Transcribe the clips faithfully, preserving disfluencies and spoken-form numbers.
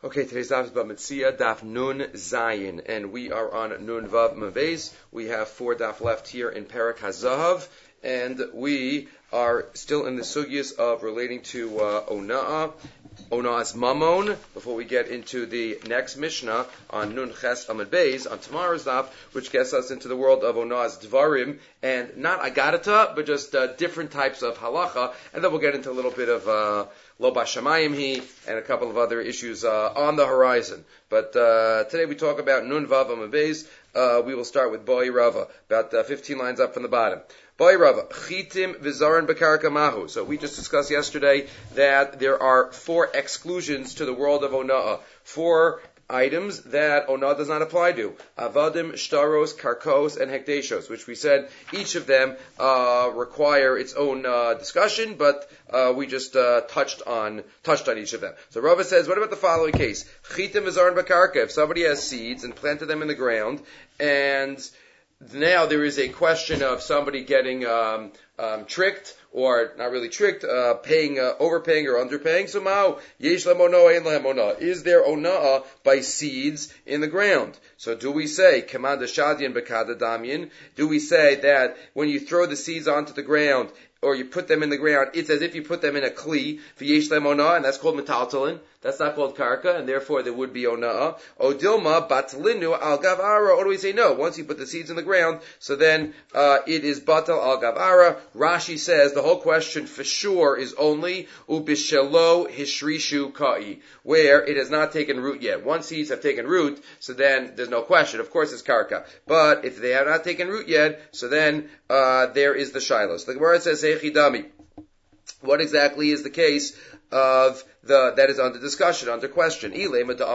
Okay, today's daf is Bamitzia, daf Nun Zayin, and we are on Nun Vav Mavez. We have four daf left here in Perek HaZahav, and we are still in the sugyas of relating to uh, Ona'ah, Ona'ah's Mamon, before we get into the next Mishnah on Nun Ches Amud Beis, on tomorrow's daf, which gets us into the world of Ona'ah's Dvarim, and not Agadata, but just uh, different types of halacha, and then we'll get into a little bit of uh, Lo Bashamayim Hi, and a couple of other issues uh, on the horizon. But uh, today we talk about Nun Vav Amud Beis. Uh, we will start with Boi Rava, about uh, fifteen lines up from the bottom. Boi Rava, Chitim Vizaran Bekarka Mahu. So we just discussed yesterday that there are four exclusions to the world of Ona'ah. Four items that Ona'ah does not apply to. Avadim, Shtaros, Karkos, and Hekdeshos, which we said each of them uh, require its own uh, discussion, but uh, we just uh, touched on touched on each of them. So Rava says, what about the following case? Chitim Vizaran Bekarka. If somebody has seeds and planted them in the ground, and now there is a question of somebody getting um, um, tricked, or not really tricked, uh, paying, uh, overpaying or underpaying. So mao, yesh lehem ona'ah, ein lehem ona'ah. Is there ona'ah by seeds in the ground? So do we say, kamad shadian bekada damyan? Do we say that when you throw the seeds onto the ground, or you put them in the ground, it's as if you put them in a kli, v'yesh lehem ona'ah, and that's called metaltalin. That's not called karka, and therefore there would be ona'ah. O dilma batlinu al gavara. Or do we say no? Once you put the seeds in the ground, so then uh, it is batal al gavara. Rashi says the whole question for sure is only ubishelo hishrishu kai, where it has not taken root yet. Once seeds have taken root, so then there's no question. Of course, it's karka. But if they have not taken root yet, so then uh, there is the shilos. The Gemara says heichidami. What exactly is the case of the that is under discussion, under question? If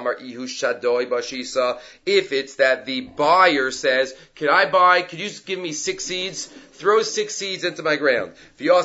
it's that the buyer says, "Can I buy? Could you just give me six seeds? Throw six seeds into my ground." And he,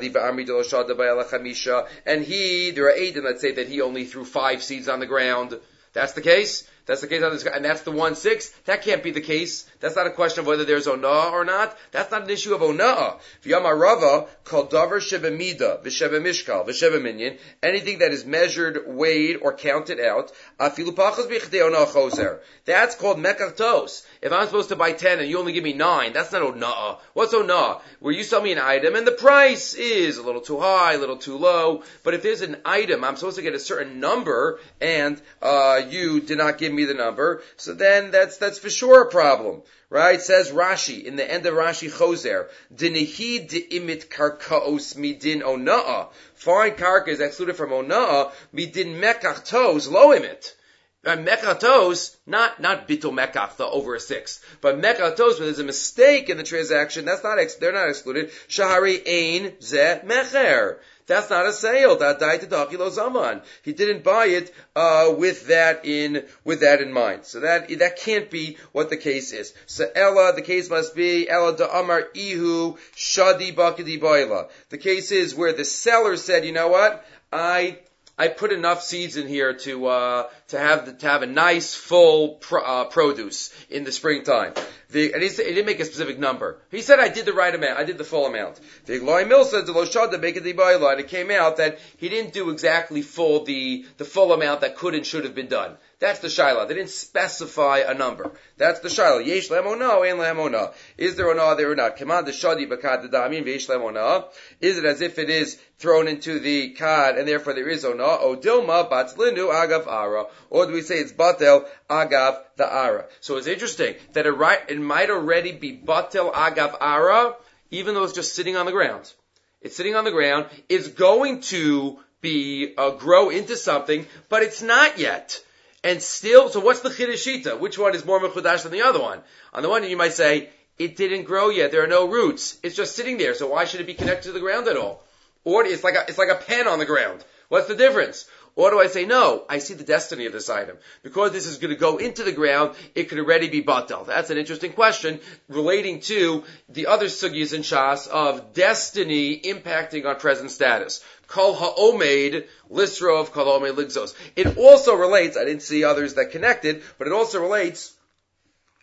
there are eight, and let's say that he only threw five seeds on the ground. That's the case. That's the case on this, and that's the one sixth. That can't be the case. That's not a question of whether there's ona'ah or not. That's not an issue of ona'ah. V'yamar Rava called davar shebemida v'shebe mishkal v'shebe minyan. Anything that is measured, weighed, or counted out. Afilu pachos b'ichdei ona'ah choser. That's called mekartos. If I'm supposed to buy ten and you only give me nine, that's not ona'ah. What's ona'ah? Where you sell me an item and the price is a little too high, a little too low. But if there's an item, I'm supposed to get a certain number, and uh you did not give me the number, so then that's that's for sure a problem, right? Says Rashi in the end of Rashi Choser, Dinihi de'imit karkaos midin ona'ah. Foreign karka is excluded from ona'ah midin mekartos lo imit. And mekatos, not not bitul mekach, the over a six, but mekatos, when there's a mistake in the transaction, that's not ex- they're not excluded. Shahari ein ze mecher. That's not a sale. That died to dakilo zaman. He didn't buy it uh, with that in with that in mind. So that that can't be what the case is. So Ella, the case must be Ella da Amar Ihu Shadi Bakadi Baila. The case is where the seller said, you know what, I. I put enough seeds in here to uh, to have the, to have a nice full pro, uh, produce in the springtime. The, and he, said, he didn't make a specific number. He said I did the right amount. I did the full amount. The Gloi Mill said the Loshada make it the Baila, and it came out that he didn't do exactly full the the full amount that could and should have been done. That's the shaila. They didn't specify a number. That's the shaila. Yesh lehem ona'ah, ein lehem ona'ah. Is there ona'ah there or not? Kemad shadi b'kad damin v'yesh lehem ona'ah. Is it as if it is thrown into the kad and therefore there is ona'ah? O dilma batzlinu agav ara. Or do we say it's batel agav the ara? So it's interesting that it, right, it might already be batel agav ara, even though it's just sitting on the ground. It's sitting on the ground. It's going to be uh, grow into something, but it's not yet. And still, so what's the chiddushita? Which one is more mechudash than the other one? On the one hand, you might say, it didn't grow yet, there are no roots. It's just sitting there, so why should it be connected to the ground at all? Or it's like a, it's like a pen on the ground. What's the difference? Or do I say, no, I see the destiny of this item. Because this is going to go into the ground, it could already be batal. That's an interesting question relating to the other sugyas in Shas of destiny impacting on present status. Kol ha'omed, lisrov, kol ha'omed ligzos. It also relates, I didn't see others that connected, but it also relates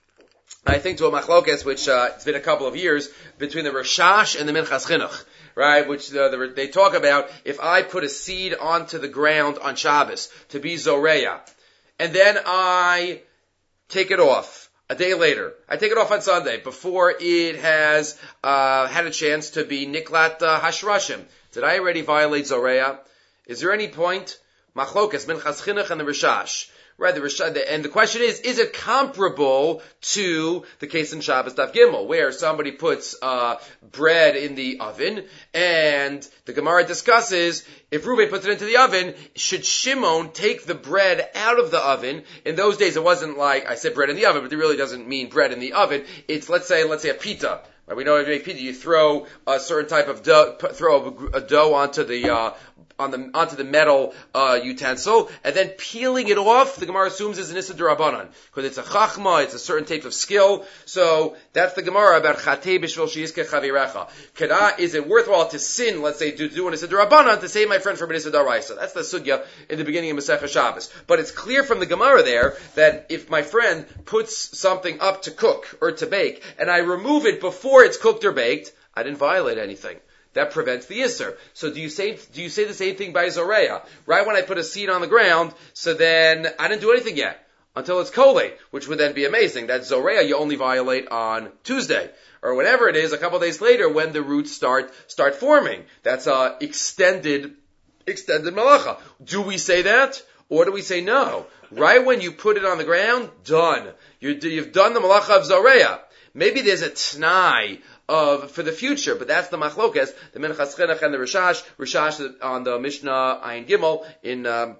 I think, to a machlokes, which uh, it's been a couple of years, between the Rashash and the Minchas Chinuch, right? Which uh, the, they talk about if I put a seed onto the ground on Shabbos to be Zoreya, and then I take it off a day later. I take it off on Sunday before it has uh, had a chance to be Niklat uh, Hashrashim. Did I already violate Zoreya? Is there any point? Machlokas, Minchas Chinuch and the Rishash. Right, the Rishash, and the question is, is it comparable to the case in Shabbos Daf Gimel, where somebody puts uh, bread in the oven, and the Gemara discusses, if Reuven puts it into the oven, should Shimon take the bread out of the oven? In those days, it wasn't like, I said bread in the oven, but it really doesn't mean bread in the oven. It's, let's say, let's say a pita. Right, we know if you make pita, you throw a certain type of dough, throw a, a dough onto the, uh, on the, onto the metal, uh, utensil, and then peeling it off, the Gemara assumes is an Issa D'Rabbanan. Because it's a chachma, it's a certain type of skill. So, that's the Gemara about Chatei B'shvil She'yizkeh Chavirecha. Kada, is it worthwhile to sin, let's say, to do an Issa D'Rabbanan, to save my friend from an Issa D'Oraisa? That's the sugya in the beginning of Masechah Shabbos. But it's clear from the Gemara there, that if my friend puts something up to cook, or to bake, and I remove it before it's cooked or baked, I didn't violate anything. That prevents the Isser. So do you say, do you say the same thing by Zoreya? Right when I put a seed on the ground, so then I didn't do anything yet. Until it's kolate, which would then be amazing. That Zoreya you only violate on Tuesday. Or whenever it is, a couple of days later, when the roots start, start forming. That's a extended, extended malacha. Do we say that? Or do we say no? Right when you put it on the ground, done. You're, you've done the malacha of Zoreya. Maybe there's a t'nai of, for the future, but that's the machlokas, the Minchas Chinuch and the Rishash, Rishash on the Mishnah Ayin Gimel, in, um,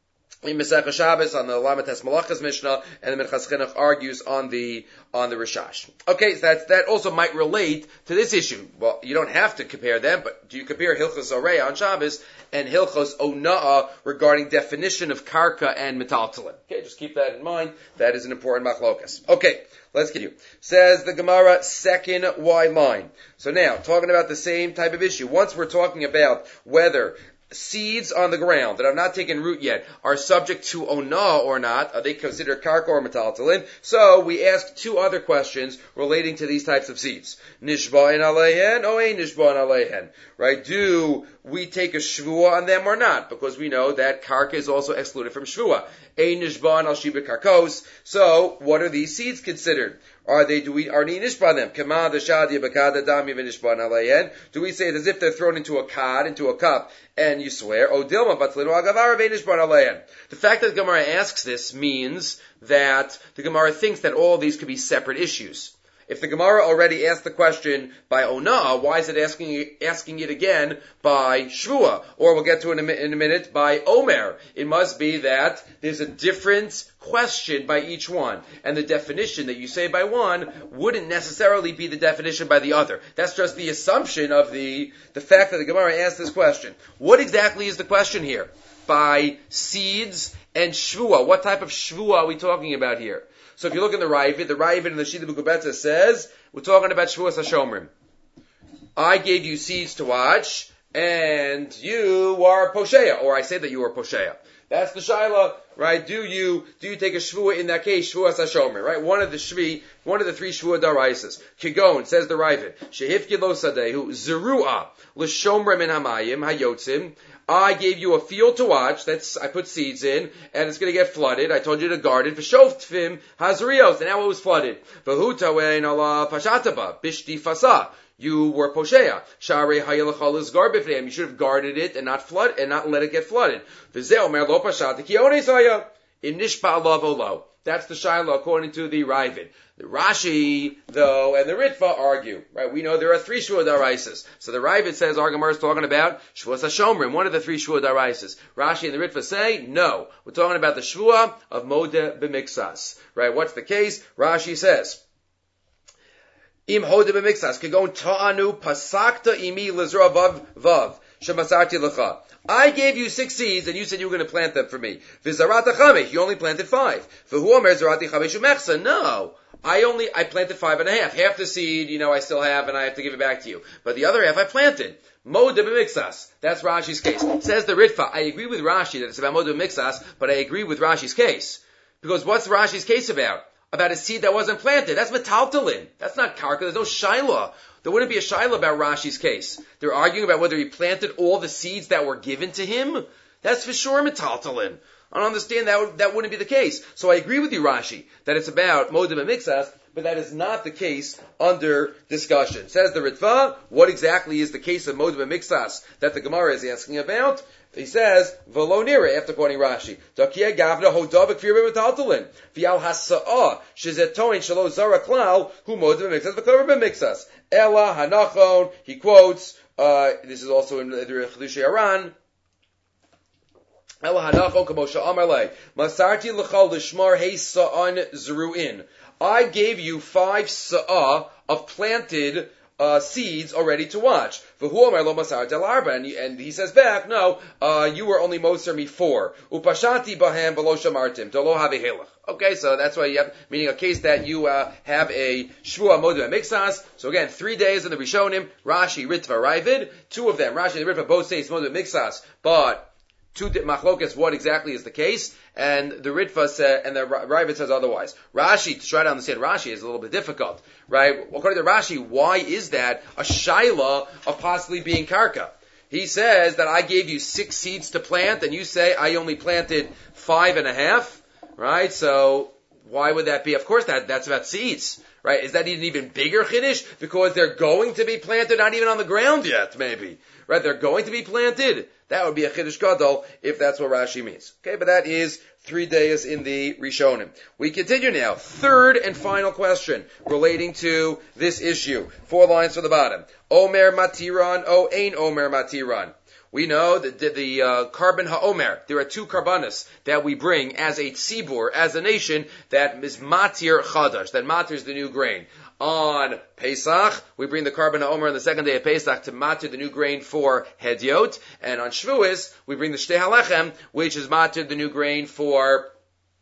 in Masechah Shabbos, on the Lamates Malachas Mishnah, and the Minchas Chinuch argues on the, on the Rishash. Okay, so that's, that also might relate to this issue. Well, you don't have to compare them, but do you compare Hilchos Zoreya on Shabbos and Hilchos Ona'ah regarding definition of Karka and Metaltalin? Okay, just keep that in mind. That is an important machlokas. Okay. Let's continue. Says the Gemara, second wide line. So now, talking about the same type of issue. Once we're talking about whether seeds on the ground that have not taken root yet are subject to onah or not, are they considered karka or metaltalin? So we ask two other questions relating to these types of seeds. Nishba'in aleihen, o ein nishba'in aleihen. Right? Do we take a shvua on them or not? Because we know that karka is also excluded from shvua. Ein nishba'in al shiba karkos. So, what are these seeds considered? Are they, do we, are they nishba them? Kama the shadi bakada dami v'nishba nalayen. Do we say it as if they're thrown into a cod, into a cup, and you swear, O dilma batlinu agavara v'nishba nalayen. The fact that the Gemara asks this means that the Gemara thinks that all of these could be separate issues. If the Gemara already asked the question by Onah, why is it asking asking it again by Shvua? Or we'll get to it in a, in a minute, by Omer. It must be that there's a different question by each one. And the definition that you say by one wouldn't necessarily be the definition by the other. That's just the assumption of the, the fact that the Gemara asked this question. What exactly is the question here? By seeds and Shvua. What type of Shvua are we talking about here? So if you look in the Ravid, the Ravid in the Shita B'Kubetza says, we're talking about Shavuos HaShomrim. I gave you seeds to watch, and you are Posheya, or I say that you are Posheya. That's the Shaila, right? Do you, do you take a Shvuah in that case, Shavuos HaShomrim, right? One of the Shvi, one of the three Shvuah Daraisas. Kigon, says the Ravid, Shehifki Lo Sadehu, Zeruah, L'Shomrim in Hamayim, Hayotzim, I gave you a field to watch, that's, I put seeds in, and it's gonna get flooded. I told you to guard it. V'shovtfim hazrios, and now it was flooded. V'hutawein ala pashataba, bishti fasa. You were posheya. Shari hayalachal is garbifreim. You should have guarded it and not flood, and not let it get flooded. V'zeh omer lo pashata ki onesaya. In nishpa alav olo. That's the Shiloh according to the Ravid. The Rashi, though, and the Ritva argue, right? We know there are three Shua Daraisas. So the Ravid says, our Gemara is talking about Shavuos HaShomrim, one of the three Shua Daraisas. Rashi and the Ritva say, no. We're talking about the Shua of Modeh B'Mixas. Right? What's the case? Rashi says, Im Hodeh B'Mixas, Kegon Ta'anu Pasakta Imi Lizra Vav Vav, Shemasarti Lecha. I gave you six seeds, and you said you were going to plant them for me. V'zarata chamech, you only planted five. V'hu omer zarati chameshu mechsa. No, I only, I planted five and a half. Half the seed, you know, I still have, and I have to give it back to you. But the other half I planted. Modeh b'mixas. That's Rashi's case. Says the Ritva, I agree with Rashi that it's about modeh b'mixas, but I agree with Rashi's case. Because what's Rashi's case about? about a seed that wasn't planted. That's metaltalin. That's not karka. There's no shaila. There wouldn't be a shaila about Rashi's case. They're arguing about whether he planted all the seeds that were given to him. That's for sure metaltalin. I don't understand that would, that wouldn't be the case. So I agree with you, Rashi, that it's about modim and mixas, but that is not the case under discussion. Says the Ritva, what exactly is the case of modim and mixas that the Gemara is asking about? He says, v'lo nira, after quoting Rashi, Dakia gavna hodavik v'yirbe metaltalin, v'yal hasa'ah, shezetoin shalo zara klal, hu modim and mixas, v'kover and mixas. Ella hanachon, he quotes, uh, this is also in the Chedushei Aran, I gave you five sa'ah of planted uh, seeds already to watch. And, and he says back, no, uh, you were only moser me four. Okay, so that's why you have, meaning a case that you uh, have a shvua modim mixas. So again, three days in the Rishonim, Rashi, Ritva, Ravid. Two of them, Rashi and Ritva, both say it's modim mixas, but two machlokas, what exactly is the case? And the Ritva said, and the Ravid says otherwise. Rashi, to try to understand Rashi is a little bit difficult, right? According to Rashi, why is that a shaila of possibly being karka? He says that I gave you six seeds to plant, and you say I only planted five and a half, right? So why would that be? Of course, that that's about seeds, right? Is that an even bigger chiddush? Because they're going to be planted, not even on the ground yet, maybe, right? They're going to be planted. That would be a chiddush gadol if that's what Rashi means. Okay, but that is three days in the Rishonim. We continue now. Third and final question relating to this issue. Four lines from the bottom. Omer matiran, o ein omer matiran. We know that the, the uh, carbon ha'omer, there are two karbanos that we bring as a tzibur, as a nation, that is matir chadash, that matir is the new grain. On Pesach, we bring the carbon ha'omer on the second day of Pesach to matir the new grain for Hedyot, and on Shavuos, we bring the shtei halechem, which is matir the new grain for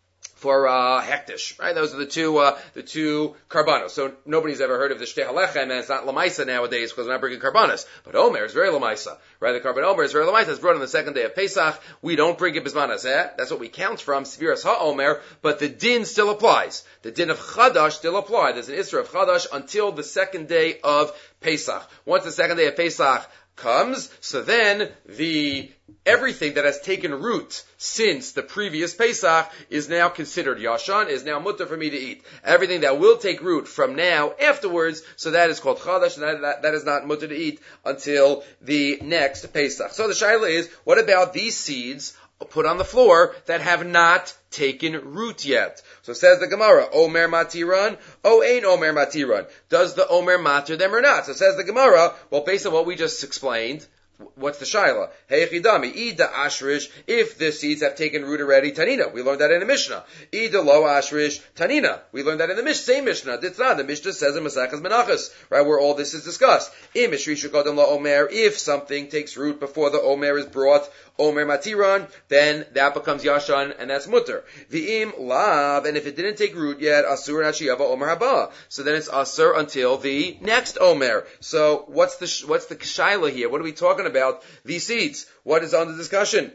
for uh hektish, right? Those are the two uh the two karbanos. So nobody's ever heard of the shtei halechem, and it's not lamaisa nowadays because we're not bringing karbanos. But omer is very lamaisa, right? The carbon omer is very lamaisa. It's brought on the second day of Pesach. We don't bring it bisman hazeh. That's what we count from seviras ha'omer. But the din still applies. The din of chadash still applies. There's an isra of chadash until the second day of Pesach. Once the second day of Pesach comes, so then the everything that has taken root since the previous Pesach is now considered yashan, is now mutter for me to eat. Everything that will take root from now afterwards, so that is called chadash, and that, that, that is not mutter to eat until the next Pesach. So the shaila is, what about these seeds put on the floor that have not taken root yet? So says the Gemara, Omer matiran, o ein Omer matiran. Does the Omer matir them or not? So says the Gemara, well, based on what we just explained, what's the shaila? Hey chidami, ida ashrish, if the seeds have taken root already, tanina. We learned that in the Mishnah. Ida lo ashrish, tanina. We learned that in the Mishnah, same Mishnah. Ditzna, the Mishnah says in Masechas Menachos, right, where all this is discussed. Im ishrishu kodem la omer, if something takes root before the omer is brought, omer matiran, then that becomes yashan, and that's mutter. V'im lav, and if it didn't take root yet, asur nachiyava omer haba. So then it's asur until the next omer. So what's the what's the shaila here? What are we talking about? These seeds. What is under discussion?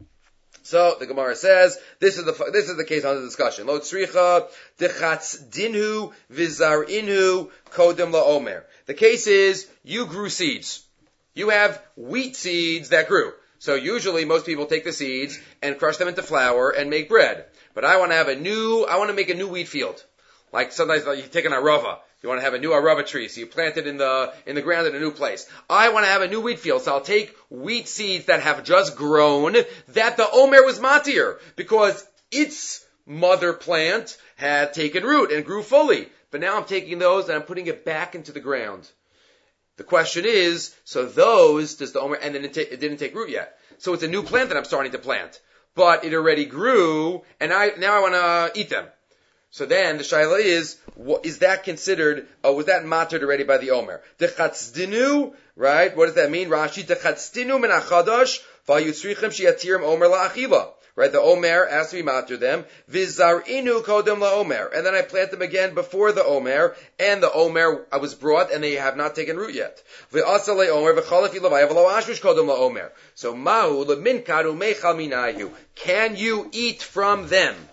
So the Gemara says this is the this is the case under discussion. Lo tzricha dechatz dinhu vizar inhu kodem la omer. The case is you grew seeds. You have wheat seeds that grew. So usually most people take the seeds and crush them into flour and make bread. But I want to have a new, I want to make a new wheat field. Like sometimes you take an arava. You want to have a new arava tree, so you plant it in the, in the ground in a new place. I want to have a new wheat field, so I'll take wheat seeds that have just grown, that the omer was matir, because its mother plant had taken root and grew fully. But now I'm taking those and I'm putting it back into the ground. The question is, so those, does the omer, and then it, ta- it didn't take root yet. So it's a new plant that I'm starting to plant. But it already grew, and I, now I want to eat them. So then the shaila is, what, is that considered, uh, was that mattered already by the omer? Dechatzdinu, right? What does that mean? Rashi, dechatzdinu min achadash, vayutzrichem shiatirim omer la'achila. Right, the omer has to be matter them. Vizarinu kodem la omer, and then I plant them again before the omer, and the omer I was brought, and they have not taken root yet. V'asale omer v'chalafi lavayav lo ashrish kodem la omer. So mahu leminkaru mechal minayu. Can you eat from them?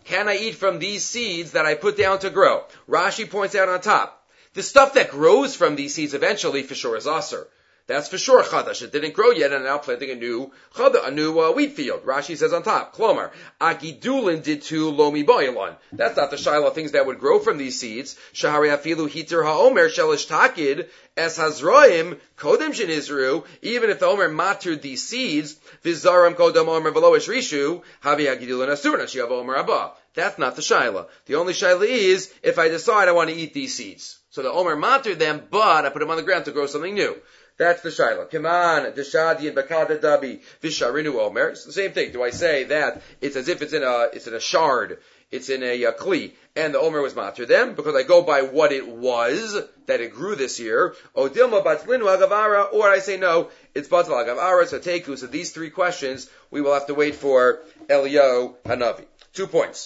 can I eat from these seeds that I put down to grow? Rashi points out on top, the stuff that grows from these seeds eventually for sure is aser. That's for sure chadash. It didn't grow yet, and now planting a new chadash, a new uh, wheat field. Rashi says on top, klomar, agidulin did to lomi boilon. That's not the shiloh things that would grow from these seeds. Shahari afilu hitir haomer shelish takid es hazroim kodem shenizru. Even if the omer matured these seeds, vizaram kodem omer veloish rishu havi agidulin asurna shiav omer abba. That's not the shiloh. The only shiloh is if I decide I want to eat these seeds. So the omer matured them, but I put them on the ground to grow something new. That's the shiloh. Kiman, deshadi and bakada dabi, visharinu omer. It's the same thing. Do I say that it's as if it's in a, it's in a shard, it's in a, a kli, and the omer was matur them, because I go by what it was, that it grew this year, o dilma batlinu agavara, or I say no, it's batal agavara, so teku. So these three questions, we will have to wait for Eliyahu Hanavi. Two points.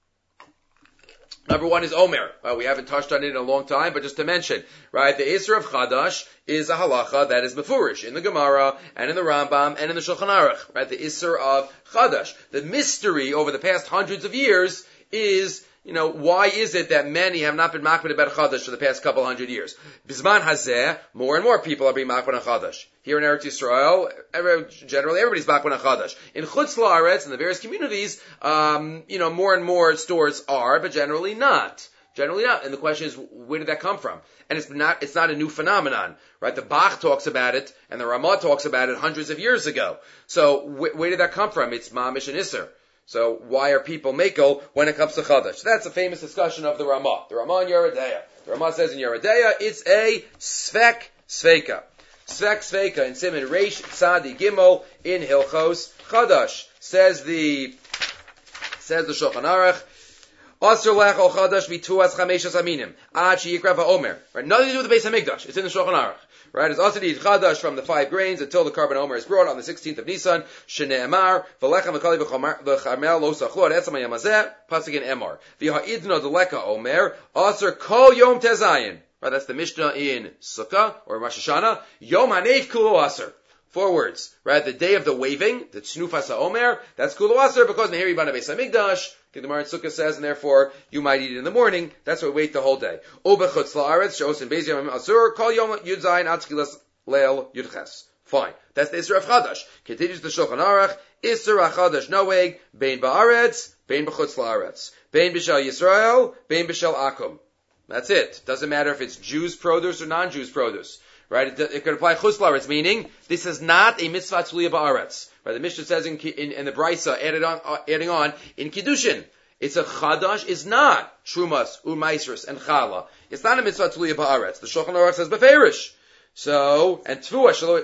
Number one is Omer. Uh, we haven't touched on it in a long time, but just to mention, right, the Isser of Chadash is a halacha that is mefurish in the Gemara and in the Rambam and in the Shulchan Aruch, right, the Isser of Chadash. The mystery over the past hundreds of years is, you know, why is it that many have not been makbid about Chadash for the past couple hundred years? Bizman hazeh, more and more people are being makbid on Chadash. Here in Eretz Yisrael, every, generally everybody's makbid on Chadash. In Chutz La'aretz, in the various communities, um, you know, more and more stores are, but generally not. Generally not. And the question is, where did that come from? And it's not, it's not a new phenomenon, right? The Bach talks about it, and the Ramah talks about it hundreds of years ago. So, wh- where did that come from? It's Mamish and Isser. So why are people makel when it comes to Chadash? So that's a famous discussion of the Ramah. The Ramah in Yeridea. The Ramah says in Yeridea, it's a Svek Sveika. Svek Sveika in Siman Reish Tzadi Gimel in Hilchos Chadash. Says the, says the Shulchan Aruch, Asr lech al Chadash v'tuas chameshas aminim. Ad she'yikra va'omer. Right? Nothing to do with the Beis HaMikdash. It's in the Shulchan Aruch. Right, it's also to eat chadash from the five grains until the carbon omer is brought on the sixteenth of Nisan. Shene'emar v'lechem v'kali v'charmel lo sachlo etzam hayamazeh pasuk in Emor v'ha'idno deleka omer aser kol yom tezayin. Right, that's the Mishnah in Sukkah or Rosh Hashanah. Yom haneif kulo aser. Four words. Right, the day of the waving, the tznufas ha'omer. That's kulo aser because meheri bana Beis HaMikdash. The Gemara in Sukkah says, and therefore you might eat it in the morning. That's why we wait the whole day. Obechutz la'aretz she'os in beis yom asur kol yom yud zayin ad tchilas leil yud ches. Fine. That's the Isser of Chadash. Continues the Shulchan Aruch. Isser HaChadash noeg bein ba'aretz, bein b'chutz la'aretz, bein b'shel Yisrael, bein b'shel Akum. That's it. Doesn't matter if it's Jews' produce or non-Jews' produce. Right? It, it could apply chutz la'aretz, meaning this is not a mitzvah tzluya ba'aretz. Right? The Mishnah says in, in, in the Brisa, added on, uh, adding on, in Kiddushin, it's a chadash, is not shrumas, u'maisrus, and chala. It's not a mitzvah tzluya ba'aretz. The Shulchan Aruch says beferish. So, and tfuah, shalo,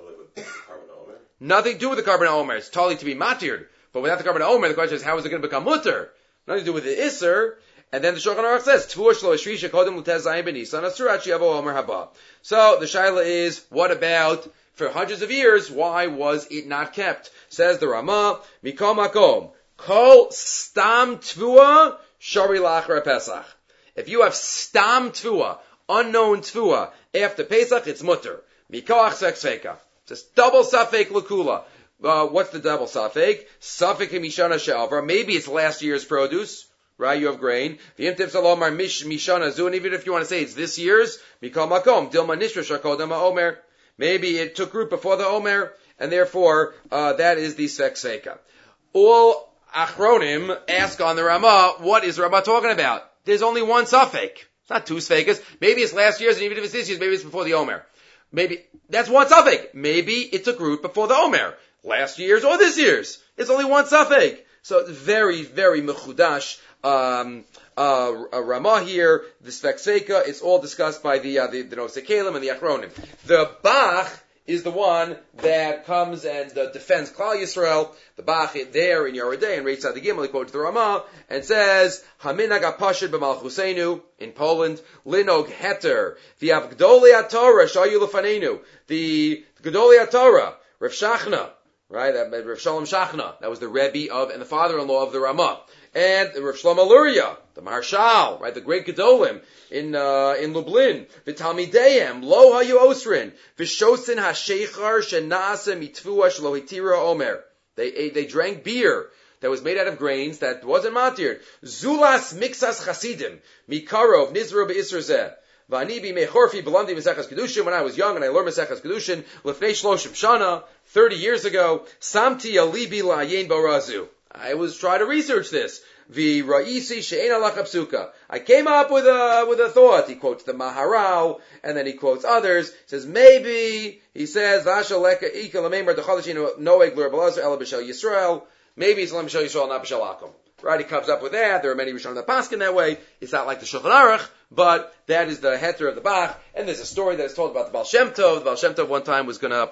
nothing to do with the carbon omer. It's totally to be matir. But without the carbon omer, the question is, how is it going to become mutter? Nothing to do with the isser. And then the Shulchan Aruch says, tfuah shlo shrisha kodem l'tez zayin b'nisan asurat shiavo omer haba. So, the shaila is, what about, for hundreds of years, why was it not kept? Says the Ramah, Mikom Makom, Kol Stam Tvua, Shari Lachra Pesach. If you have Stam Tvua, unknown Tvua, after Pesach, it's mutter. Mikoach Seksfeka. Just double Safek Lakula. Uh, what's the double Safek? Safek Mishana Shalvar. Maybe it's last year's produce. Right, you have grain. V'imtiv salomar mish mishana zu, and even if you want to say it's this year's, mikol makom dilma nishra shakodem omer. Maybe it took root before the omer, and therefore uh, that is the sekseka. All achronim ask on the Ramah, what is Ramah talking about? There's only one safek. It's not two sfekas. Maybe it's last year's, and even if it's this year's, maybe it's before the omer. Maybe that's one safek. Maybe it took root before the omer, last year's or this year's. It's only one safek. So it's very, very mechudash. Um, uh, Ramah here, the Sfekseka, it's all discussed by the, uh, the, the Nosei Kalim and the Achronim. The Bach is the one that comes and uh, defends Klal Yisrael. The Bach there in Yeridei and Reish Tzadi Gimel, he quotes the Ramah and says, Haminag HaPashid b'Malchuseinu in Poland, Linog Heter, the Gdolei HaTorah Shayu Lefanenu, the Gdolei HaTorah, Rav Shachna, right, that, Rav Shalom Shachna, that was the Rebbe of and the father-in-law of the Ramah. And Rav Shlomo Luria, the Marshal, right, the great Gedolim in uh, in Lublin, V'talmideim lo hayu osrin, V'shosin hasheichar shenase mitvua shlo hitira omer. They they drank beer that was made out of grains that wasn't matir. Zulas mixas chasidim mikarov nizru be'isr zeh. V'ani b'mechorfi b'lamdi Maseches Kedushin. When I was young and I learned Maseches Kedushin, lefnei shloshim shana, thirty years ago, samti alibi la'ayin barazu. I was trying to research this. V'ra'isi she'en alach apsuka. I came up with a with a thought. He quotes the Maharal, and then he quotes others. He says maybe he says v'ashaleka ika l'meimer dechadashin noeg l'rabalazer ela b'shel Yisrael. Maybe it's l'mishel Yisrael, not b'shel Akum. Right, he comes up with that. There are many Rishonim that paskin that way. It's not like the Shulchan Aruch, but that is the heter of the Bach. And there's a story that is told about the Baal Shem Tov. The Baal Shem Tov one time was going to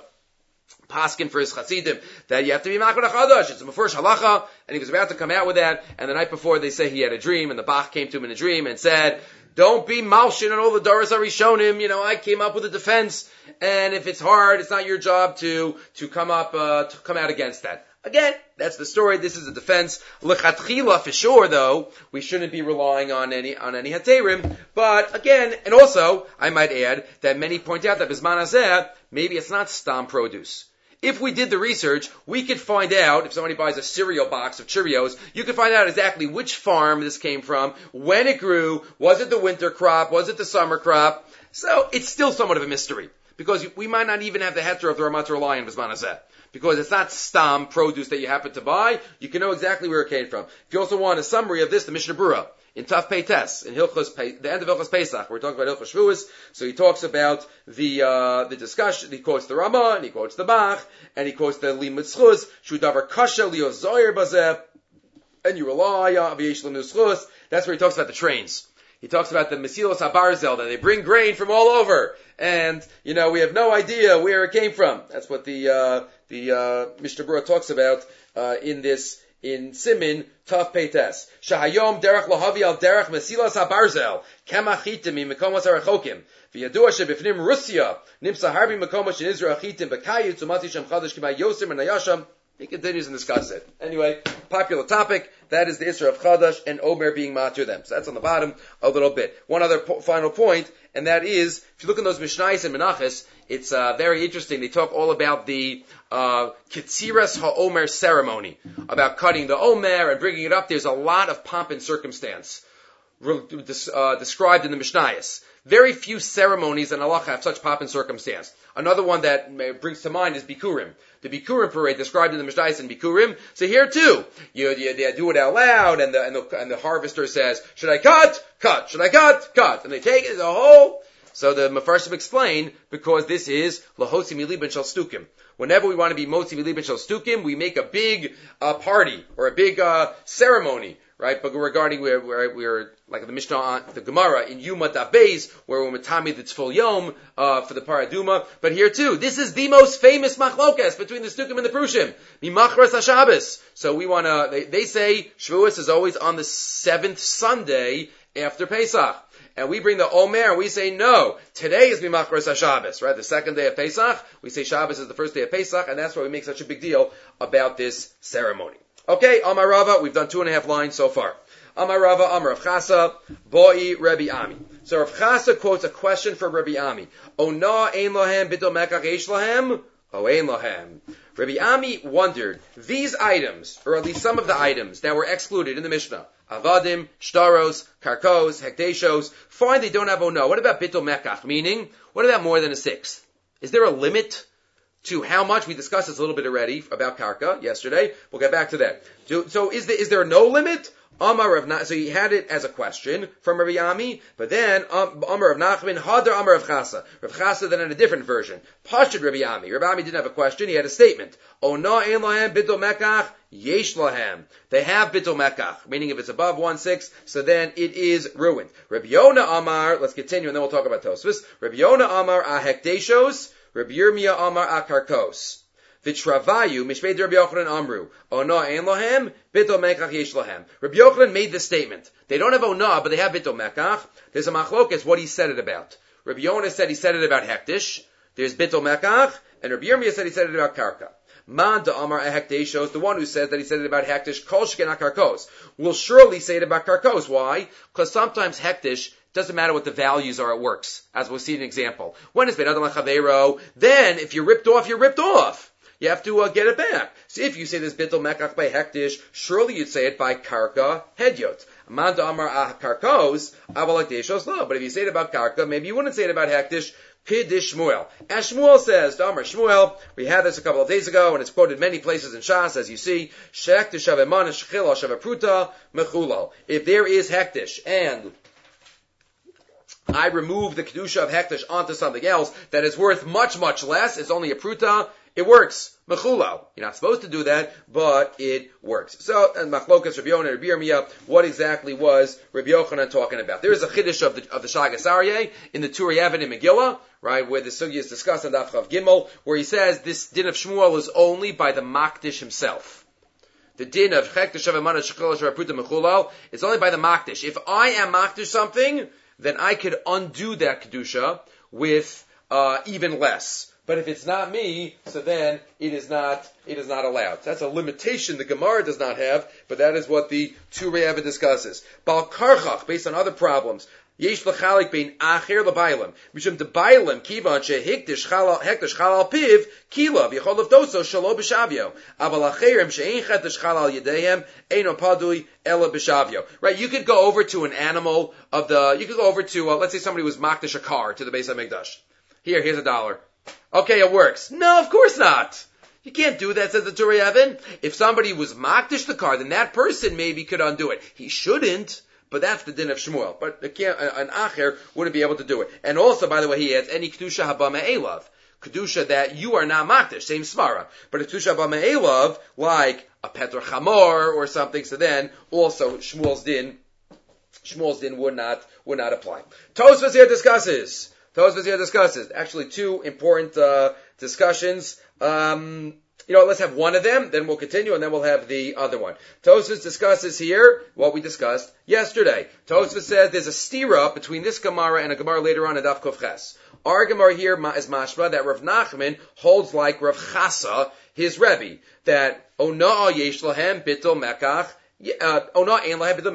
paskin for his Chasidim that you have to be Makar Chadash. It's a Mefurish Halacha, and he was about to come out with that. And the night before, they say he had a dream, and the Bach came to him in a dream and said, "Don't be Malshin and all the Doros Arishonim. You know, I came up with a defense, and if it's hard, it's not your job to to come up uh, to come out against that." Again, that's the story. This is a defense. L'chatchila, for sure, though, we shouldn't be relying on any on any haterim. But again, and also, I might add that many point out that bisman hazeh, maybe it's not stam produce. If we did the research, we could find out, if somebody buys a cereal box of Cheerios, you could find out exactly which farm this came from, when it grew, was it the winter crop, was it the summer crop. So it's still somewhat of a mystery, because we might not even have the heter of the Ramat rely on bisman hazeh. Because it's not stam produce that you happen to buy, you can know exactly where it came from. If you also want a summary of this, the Mishnah Berurah in Taf Pei Tes, in Hilchos, the end of Hilchos Pesach, we're talking about Hilchos Shavuos. So he talks about the uh, the discussion. He quotes the Ramah, and he quotes the Bach, and he quotes the Limud Schus, Shudavar Kasha Leo Zoyer Bazeh, and you rely on V'yesh Limud Schus. That's where he talks about the trains. He talks about the Mesilos HaBarzel, that they bring grain from all over, and you know we have no idea where it came from. That's what the uh, the uh, Mishnah Berurah talks about uh, in this in Simin Taf Peites. Shahayom derech lohavi al derech Mesilos HaBarzel kemachitim imikomos harachokim v'yadua shebifnim Russia nimsa harbi mikomos shenizra achitim v'kayut umati shem chadash k'may yosim and nayasham. He continues and discusses it. Anyway, popular topic. That is the Isra of Chadash and Omer being matur them. So that's on the bottom a little bit. One other po- final point, and that is, if you look in those Mishnayos and Menachos, it's uh, very interesting. They talk all about the uh, Ketziras HaOmer ceremony, about cutting the Omer and bringing it up. There's a lot of pomp and circumstance uh, described in the Mishnayos. Very few ceremonies in halacha have such pomp and circumstance. Another one that brings to mind is Bikurim. The Bikurim parade described in the Mishnayos and Bikurim. So here too, you, you they do it out loud, and the, and the and the harvester says, "Should I cut? Cut. Should I cut? Cut." And they take it as a whole. So the Mefarshim explain, because this is Lahotzi Milibin Shel Stukim. Whenever we want to be Motzi Milibin Shel Stukim, we make a big uh, party or a big uh, ceremony. Right, but regarding where we're, we're like the Mishnah, the Gemara in Yuma Daf Beis, where we're matami the Tzful Yom uh, for the Paraduma. But here too, this is the most famous machlokas between the Stukim and the Prushim. Mimachras HaShabbos. So we want to. They, they say Shavuos is always on the seventh Sunday after Pesach, and we bring the Omer and we say no. Today is Mimachras HaShabbos, right? The second day of Pesach. We say Shabbos is the first day of Pesach, and that's why we make such a big deal about this ceremony. Okay, Amar Rava, we've done two and a half lines so far. Amar Rava, Amar Rav Chasa, Boi Rabbi Ami. So Rav Chasa quotes a question for Rabbi Ami. Ona ein lohem bito mekach eish lohem? O ein lohem. Rabbi Ami wondered, these items, or at least some of the items that were excluded in the Mishnah, Avadim, Shtaros, Karkos, Hekteshos, fine, they don't have Ona. What about bito mekach? Meaning, what about more than a sixth? Is there a limit to how much? We discussed this a little bit already about karka yesterday. We'll get back to that. So is there, is there no limit? Amar of Na- so he had it as a question from Rabbi Ami, but then um, Amar of Nachman, Hadar Amar of Chasa. Rav Chasa then in a different version. Pashut Rabbi Ami. Rabbi Ami didn't have a question, he had a statement. Ona ein lahem bito mekach, yesh lahem. They have bito mekach, meaning if it's above one sixth, so then it is ruined. Rabbi Yona Amar, let's continue and then we'll talk about Tosfos. Rabbi Yona Amar ahekteshos, Rabbi Yirmiyah Amar akarkos. V'travayu mishmei Rabbi Yochanan Amru Ona ein lohem bito mekach yesh lohem. Rabbi Yochanan made this statement. They don't have Ona, but they have bito mekach. There's a machlokes what he said it about. Rabbi Yonah said he said it about hektish. There's bito mekach, and Rabbi Yirmiyah said he said it about karka. Man da Amar ahekteshos, the one who says that he said it about hektish, kol sheken akarkos, will surely say it about karkos. Why? Because sometimes hektish doesn't matter what the values are, it works. As we'll see an example. When it's ben adam chavero, then if you're ripped off, you're ripped off. you have to uh, get it back. So if you say this bittul mekach by hektish, surely you'd say it by karka hedyot. Amanda amar ah karkos, avalakdeshos lo. But if you say it about karka, maybe you wouldn't say it about hektish. Pidish Shmuel. As Shmuel says, Damar Shmuel, we had this a couple of days ago, and it's quoted many places in Shas, as you see, Shektish Shaveman Shechil Shavapruta Mechulal. If there is hektish, and I remove the kedusha of hektish onto something else that is worth much, much less, it's only a pruta, it works. Mechulal. You're not supposed to do that, but it works. So, and Machlokas, Rabbi Yochanan, Rabbi Yirmiyah, what exactly was Rabbi Yochanan talking about? There is a chiddush of the, of the Shagas Aryeh in the Turei Even in Megillah, right, where the sugya is discussed on Daf Chav Gimel, where he says this din of Shmuel is only by the Makdish himself. The din of Chektish Shavamana Shechil Shavapruta Mechulal, it's only by the Makdish. If I am Makdish something, then I could undo that kedusha with uh, even less. But if it's not me, so then it is not it is not allowed. So that's a limitation the Gemara does not have, but that is what the Turei Even discusses. Bal Karchach, based on other problems, Yesh l'chalik bein acher l'baylim. Mishum de baylim kivan shehikdish chalal hekdish chalal piv kila v'yachol lefdoso shalo b'shavyo. Aval acherim she'ein chedish chalal yedehem eino padui ela b'shavyo. Right? You could go over to an animal of the. You could go over to uh, let's say somebody was makdish a car to the Beis HaMikdash. Here, here's a dollar. Okay, it works. No, of course not. You can't do that, says the Turei Even. If somebody was makdish the car, then that person maybe could undo it. He shouldn't, but that's the din of Shmuel. But an acher wouldn't be able to do it. And also, by the way, he adds any kedusha haba me'elav. Kedusha that you are not makdish, same svara. But a kedusha haba me'elav, like a petr chamor or something, so then also Shmuel's din, Shmuel's din would not, would not apply. Tosfos here discusses. Tosfos here discusses. Actually, two important uh, discussions. Um, you know, let's have one of them, then we'll continue, and then we'll have the other one. Tosfos discusses here what we discussed yesterday. Tosfos says there's a stira between this Gemara and a Gemara later on in Daf Kuf Ches. Our Gemara here is mashma that Rav Nachman holds like Rav Chasa, his Rebbe, that Ona yesh lahem bittul mekach. Uh, but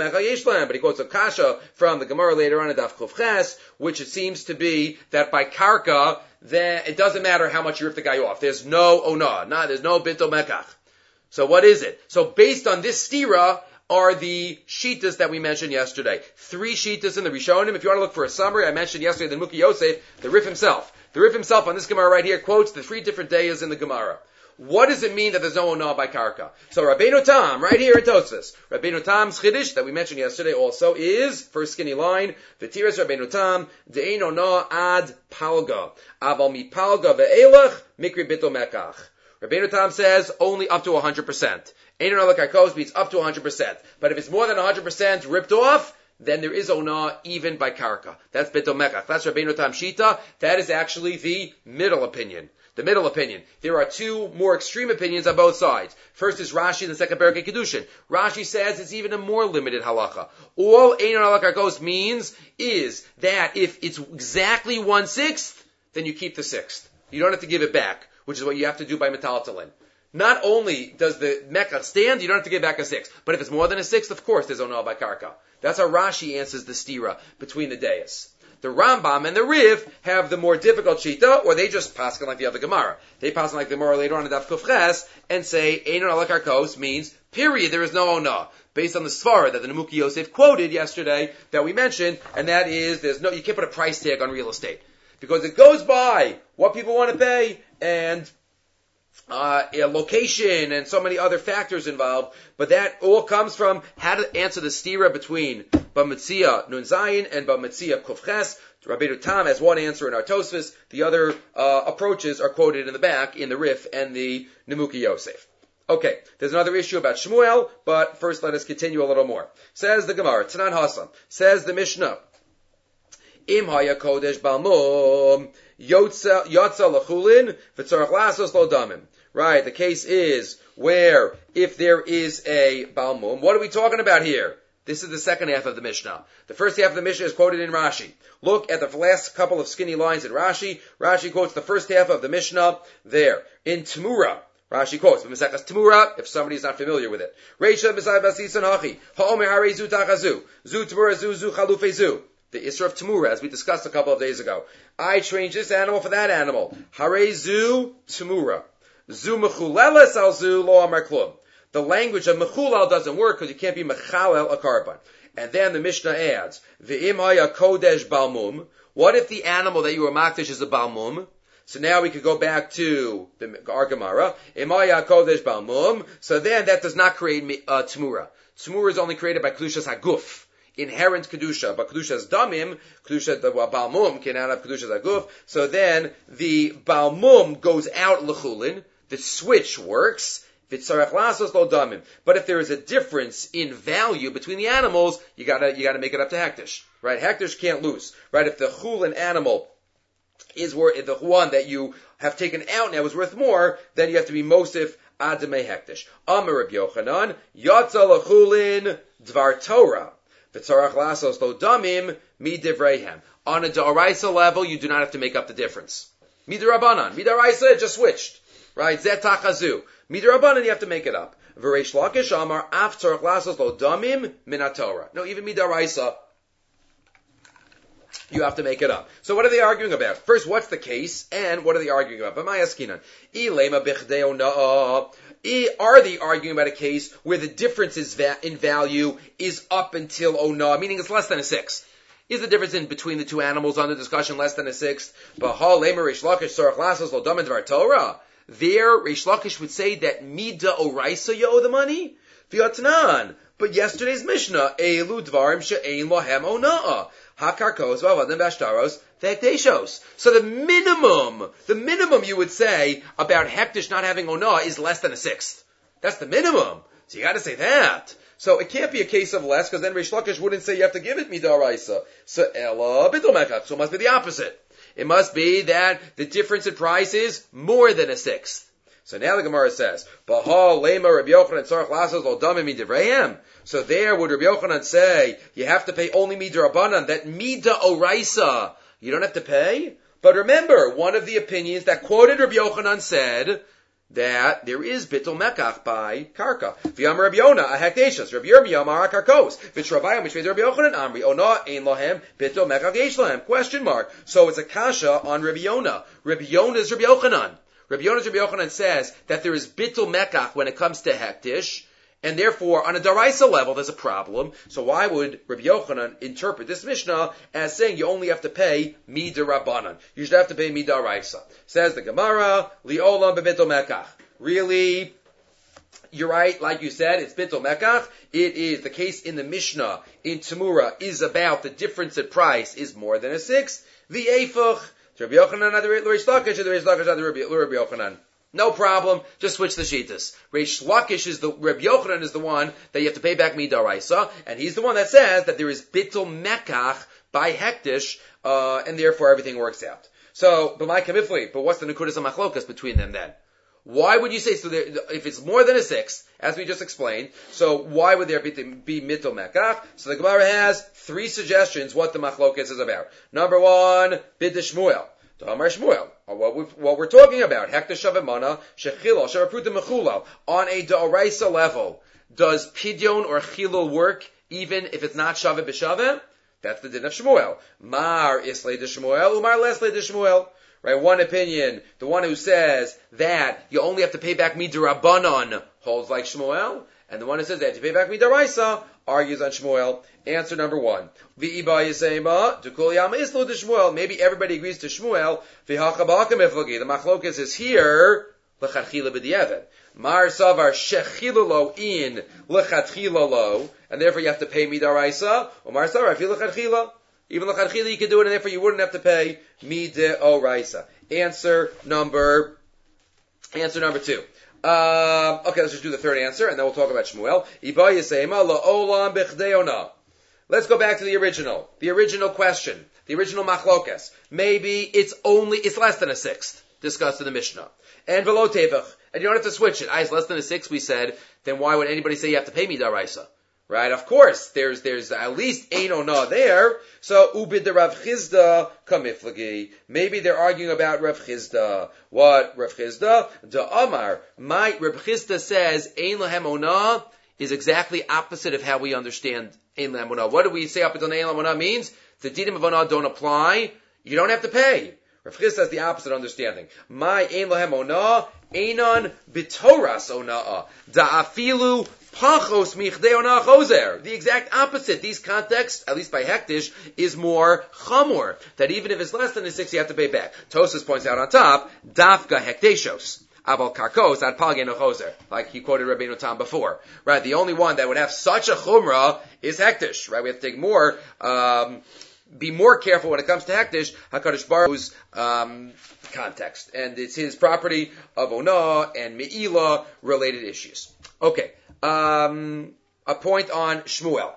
he quotes a kasha from the Gemara later on in Daf Kuf Ches, which it seems to be that by karka, then it doesn't matter how much you rip the guy off. There's no ona, nah, there's no bittul mekach. So what is it? So based on this stira are the shitas that we mentioned yesterday. Three shitas in the Rishonim. If you want to look for a summary, I mentioned yesterday the Mukhi Yosef, the Rif himself. The Rif himself on this Gemara right here quotes the three different dayas in the Gemara. What does it mean that there's no onah by karka? So Rabbeinu Tam, right here in Tosfos, Rabbeinu Tam's chiddush that we mentioned yesterday also is, first skinny line, V'tiras Rabbeinu Tam, de'ein onah ad palga, aval mi palga ve'elach, mikri bittul mekach. Rabbeinu Tam says only up to one hundred percent. Ein onah l'karkos means up to one hundred percent. But if it's more than one hundred percent ripped off, then there is onah even by karka. That's bittul mekach. That's Rabbeinu Tam shita. That is actually the middle opinion. The middle opinion. There are two more extreme opinions on both sides. First is Rashi and the second Perek Kedushin. Rashi says it's even a more limited halacha. All Ein onah l'karkos means is that if it's exactly one-sixth, then you keep the sixth. You don't have to give it back, which is what you have to do by metaltalin. Not only does the mekach stand, you don't have to give back a sixth. But if it's more than a sixth, of course there's onah by karka. That's how Rashi answers the stira between the dayas. The Rambam and the Riv have the more difficult shita, or they just paskin like the other Gemara. They paskin like the Gemara later on in Daf Kuf Ches and say Ein onah l'karkos means period. There is no onah, based on the svara that the Nemuki Yosef quoted yesterday that we mentioned, and that is there's no you can't put a price tag on real estate because it goes by what people want to pay and uh, a location and so many other factors involved. But that all comes from how to answer the stira between B'Metzia Nun Zayin and B'Metzia Kuf Ches. Rabbeinu Tam has one answer in our Tosfos. The other uh, approaches are quoted in the back in the Rif and the Nemuki Yosef. Okay, there's another issue about Shmuel, but first let us continue a little more. Says the Gemara, Tanan Hasan. Says the Mishnah, Im haya kodesh balmum yotza lechulin v'tzarach lasos lo damim. Right, the case is where if there is a balmum, what are we talking about here? This is the second half of the Mishnah. The first half of the Mishnah is quoted in Rashi. Look at the last couple of skinny lines in Rashi. Rashi quotes the first half of the Mishnah there. In Tmura, Rashi quotes, B'Meseches Tmura, if somebody is not familiar with it. Reisha b'sai b'asisan hachi, ha'omer harei zu tachazu, zu Tmura zu zu chalufe zu. The Isra of Tmura, as we discussed a couple of days ago. I changed this animal for that animal. Harei zu Tmura. Zu mechuleles al zu lo amar klum. The language of mechulal doesn't work because you can't be mechalel a carbon. And then the Mishnah adds, V'im haya kodesh balmum. What if the animal that you were makdish is a balmum? So now we could go back to the our Gemara. Im haya kodesh balmum. So then that does not create uh, tmura. Tmura is only created by kedushas haguf. Inherent kedusha, but kedushas damim, kedusha the balmum cannot have kedushas haguf. So then the balmum goes out lechulin. The switch works. But if there is a difference in value between the animals, you gotta you gotta make it up to hektish, right? Hektish can't lose, right? If the chulin animal is worth the one that you have taken out now is worth more, then you have to be mosif adamei hektish. Amar Reb Yochanan yatza lechulin dvar Torah v'tzarach lasos lo damim midivreihem. On a d'oraisa level, you do not have to make up the difference. Midirabanan, midaraisa, it just switched, right? Zet tachazu. Midrabanan, you have to make it up. V'reish lakish amar af tzarach lasos lo damim min haTorah. No, even midaraisa, you have to make it up. So what are they arguing about? First, what's the case, and what are they arguing about? B'mayaskinan. Ilema bichdei ona'ah. Are they arguing about a case where the difference is va- in value is up until ona'ah, meaning it's less than a sixth? Is the difference in between the two animals under discussion less than a sixth? B'ha lema reish lakish tzarach lasos lo damim dvar Torah. There, Reish Lakish would say that Mida Oraisa you owe the money. V'yatnan. But yesterday's Mishnah, Elu Dvarim She'ein Lohem Ona'a. Hakarkos Vavadim Bashtaros Vekdeshos. So the minimum, the minimum you would say about Hektish not having Ona'a is less than a sixth. That's the minimum. So you gotta say that. So it can't be a case of less, because then Reish Lakish wouldn't say you have to give it Mida Oraisa. So Ela Bidul Mekach. So it must be the opposite. It must be that the difference in price is more than a sixth. So now the Gemara says, Bahal lema Rabbi Yochanan tzarach lasos lo damim midivreihem. So there would Rabbi Yochanan say, you have to pay only midirabanan, that mida oraisa, you don't have to pay? But remember, one of the opinions that quoted Rabbi Yochanan said that there is bittul mekach by karka. V'yam Rabbi Yonah a hekdeshas. Rabbi Yirmiyah amar karkos. V'travayim which made Rabbi Yochanan amri ona ein lohem bittul mekach yesh lohem. Question mark. So it's a kasha on Rabbi Yonah. Rabbi Yonah is Rabbi Yochanan. Rabbi Yonah's Rabbi Yochanan says that there is bittul mekach when it comes to hektish, and therefore on a daraisa level there's a problem. So why would Rabbi Yochanan interpret this Mishnah as saying you only have to pay midirabanan? You should have to pay midaraisa. Says the Gemara, liolam bebittul mekach. Really, you're right, like you said, it's bittul mekach. It is, the case in the Mishnah, in Tamura, is about the difference in price is more than a sixth. The eifach, Rabbi Yochanan, the Reish Lakish, the Reish Lakish, the Rabbi Yochanan. No problem, just switch the shitas. Reish Lakish is the, Rabbi Yochanan is the one that you have to pay back midaraisa, and he's the one that says that there is bittul mekach by hektish, uh, and therefore everything works out. So, but my kamifli, but what's the nekudas of machlokas between them then? Why would you say, so there, if it's more than a sixth, as we just explained, so why would there be, be mittul mekach? So the Gemara has three suggestions what the machlokas is about. Number one, bid Shmuel. Amar Shmuel. What, we, what we're talking about, hektish shavimana, shechilal, shavapruta mechulal. On a da'oraisa level, does pidyon or chilul work even if it's not shaveh b'shaveh? That's the din of Shmuel. Mar islay de Shmuel, umar leslay de Shmuel. Right, one opinion, the one who says that you only have to pay back midirabanan holds like Shmuel, and the one who says that you have to pay back midaraisa argues on Shmuel. Answer number one. V'iba yisema, tukul yama islo de Shmuel. Maybe everybody agrees to Shmuel. V'hacha b'hakam iflagi. The machlokas is here, l'chadchila b'di'evet. Mar savar shechilolo in l'chadchilolo, and therefore you have to pay midaraisa, or mar savar afi l'chadchila. Even l'chadchila you can do it, and therefore you wouldn't have to pay mideoraisa. Answer number, answer number two. Um, okay, let's just do the third answer, and then we'll talk about Shmuel. Let's go back to the original, the original question, the original machlokas. Maybe it's only, it's less than a sixth, discussed in the Mishnah. And velo tevach, and you don't have to switch it. Ah, it's less than a sixth, we said, then why would anybody say you have to pay midaraisa? Right, of course, there's, there's at least ein ona there. So, ubid the Rav Chizda kamiflagi. Maybe they're arguing about Rav Chizda. What, Rav Chizda? Da Amar. My, Rav Chizda says, ein lahem ona is exactly opposite of how we understand ein lahem ona. What do we say up until ein lahem ona means? The dinim of ona don't apply. You don't have to pay. Rav Chizda has the opposite understanding. My ein lahem ona, Einon bitoras ona'a. Da'afilu pachos michdei ona'a choser. The exact opposite. These contexts, at least by hektish, is more chamor. That even if it's less than a six, you have to pay back. Tosas points out on top, dafka hekteshos. Aval karkos ad palgen choser. Like he quoted Rabbeinu Tam before. Right? The only one that would have such a chumrah is hektish. Right? We have to take more, um, be more careful when it comes to hektish, HaKadosh Baruch Hu's, um, context. And it's his property of Onah and Me'ilah related issues. Okay. Um, a point on Shmuel.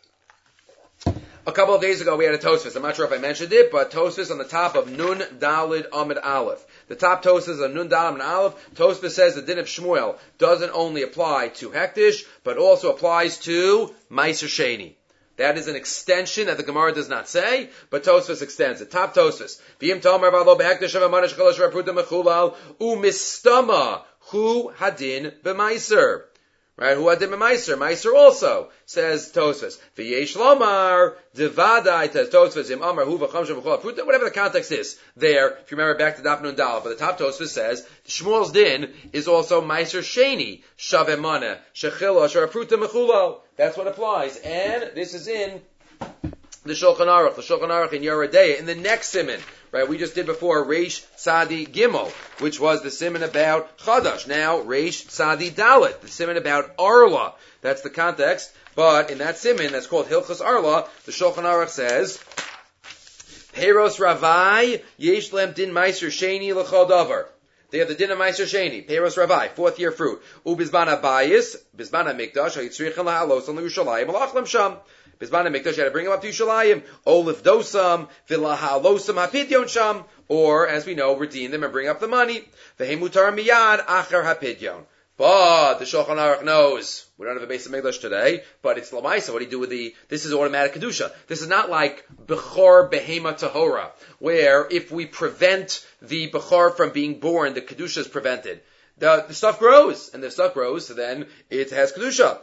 A couple of days ago we had a Tosfos. I'm not sure if I mentioned it, but Tosfos on the top of Nun Dalid Amid Aleph. The top Tosfos on Nun Dalid Amid Aleph, Tosfos says the din of Shmuel doesn't only apply to Hektish, but also applies to Meiser Sheni. That is an extension that the Gemara does not say, but Tosfos extends it. Top Tosfos. V'im tomer v'alo behektish avamana shechalash v'aputa mechulal u'mistama hu hadin b'meiser. Right? Hu hadin b'meiser. Meiser also, says Tosfos. V'yesh lomar devadai, says Tosfos, im amar hu v'chamsha v'chol aputa, whatever the context is there, if you remember back to Daf Nun Daled. But the top Tosfos says, Shmuel's din is also Meiser Sheni, shavemana, shechalash v'aputa mechulal. That's what applies. And this is in the Shulchan Aruch, the Shulchan Aruch in Yoredeya, in the next siman, right? We just did before Reish Tzadi Gimel, which was the siman about Chadash. Now, Reish Tzadi Dalet, the siman about Arla. That's the context. But in that siman, that's called Hilchos Arla, the Shulchan Aruch says, Peiros Ravai, Yesh Lem Din Meiser Sheni L'chol Davar. They have the din of Meiser Sheni, Peiros Ravai, fourth year fruit. U Bizbana Bayis, Bizbana Mikdash, HaYitzrichen La'alos on Yerushalayim, Alachlem Sham. Bizbana Mikdash, you had to bring him up to Yerushalayim. Olif Dosam, Vilaha'alosam Hapidyon Sham. Or, as we know, redeem them and bring up the money. Vehemutar Miyad, Achar Hapidyon. But the Shulchan Aruch knows, we don't have a base of Mikdash today, but it's Lamaisa. What do you do with the, this is automatic Kedusha. This is not like Bechor Behema Tahora, where if we prevent the Bechor from being born, the Kedusha is prevented. The, the stuff grows, and the stuff grows, so then it has Kedusha.